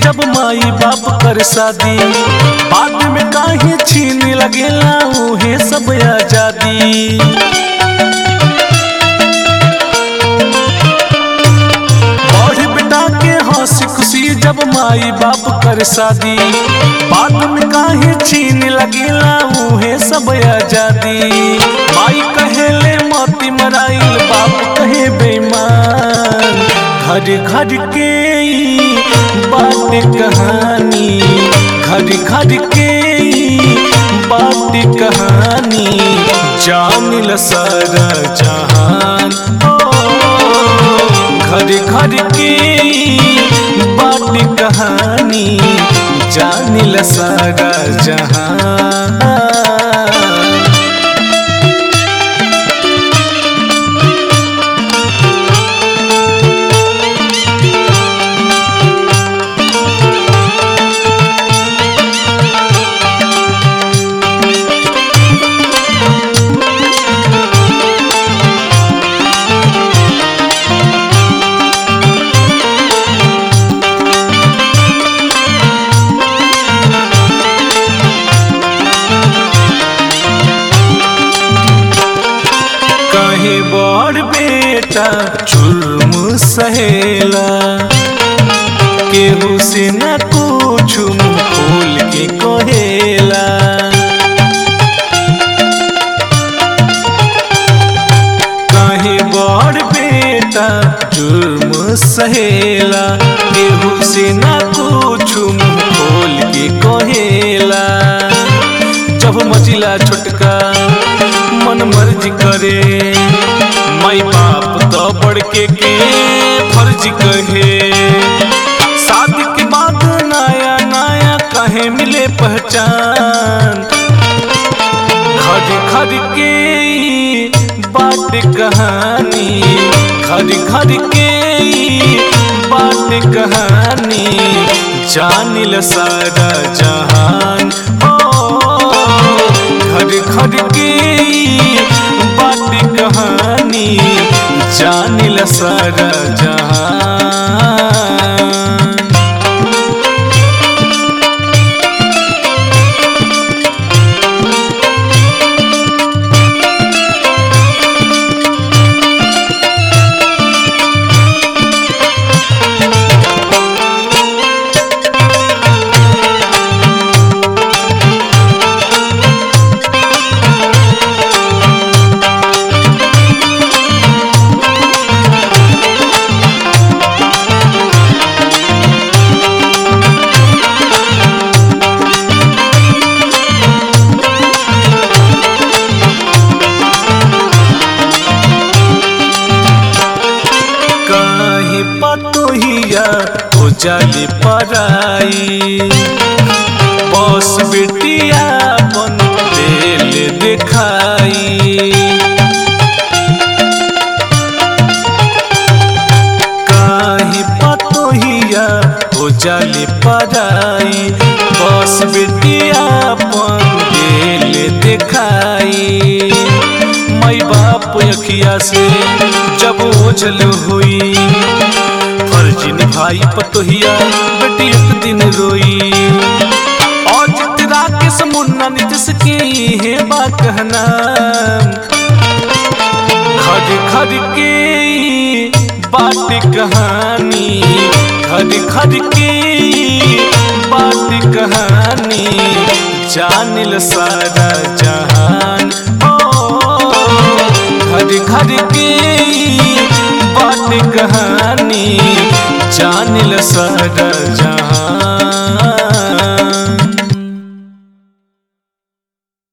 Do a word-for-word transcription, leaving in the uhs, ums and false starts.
जब माई बाप कर शादी, बाद में काहे छीन लगेला उहे सब आजादी। बड़ बेटा के हंसी खुशी जब माई बाप कर शादी, बाद में काहे छीन लगेला उहे सब आजादी। माई कहेले मोती मराइल, बाप कहे बेईमान। घर घर के बात कहानी, घर घर के बात कहानी, जानिल सारा जहान। घर घर के बात कहानी, जानिल सारा जहान। बड़ बेटा जुल्म सहेला, केहू से न कुछ मुँह खोल के कहेला। काहे बड़ बेटा जुल्म सहेला, केहू से न कुछ मुँह खोल के कहेला। जब मचिला छोटका मन मर्जी करे, माई बाप तो बढ़ के के फर्ज कहे। शादी के बाद नया नया कहे मिले पहचान। घर घर के बात कहानी, घर घर के बात कहानी, जानिल सारा जहान। घर घर के बात कहानी, जानिल सारा जहान। पतोहिया हो जाली पराई, बस बेटिया बन दिल दिखाई। काहे पतोहिया हो जाली पराई, बस बेटिया बन दिल दिखाई। माई बाप अखिया से जब ओझल हुई, फर्ज निभाई पतोहिया बेटी एक दिन रोई। और जितरा के समुन्ना निजस के है बा कहना। घर घर के बात कहानी, घर घर के बात कहानी, जानिल सारा जहान। घर घर के बात कहानी, जानिल सारा जहान।